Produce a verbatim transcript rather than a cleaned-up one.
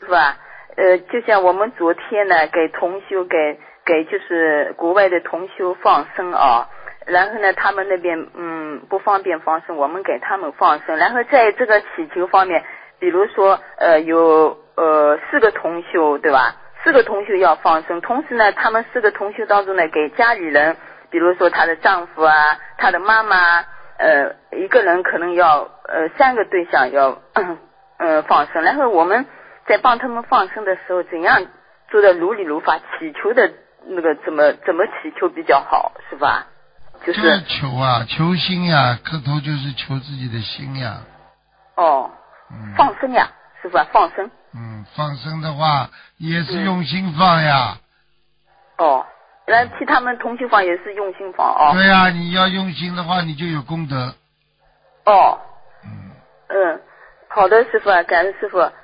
傅啊，呃，就像我们昨天呢，给同修给给就是国外的同修放生啊，然后呢，他们那边嗯不方便放生，我们给他们放生。然后在这个祈求方面，比如说呃有呃四个同修对吧？四个同修要放生，同时呢，他们四个同修当中呢，给家里人，比如说她的丈夫啊，她的妈妈，呃，一个人可能要呃三个对象要呃放生。然后我们在帮他们放生的时候，怎样做的如理如法，祈求的那个怎么怎么祈求比较好，是吧？就是就是求啊，求心呀，磕头就是求自己的心呀。 哦， 嗯， 放生呀，是吧？放生。 嗯，放生的话也是用心放呀。 嗯、哦，然后替他们同修放也是用心放哦。 对呀、你要用心的话，你就有功德。 哦。 嗯。 嗯，好的，师傅，感恩师傅。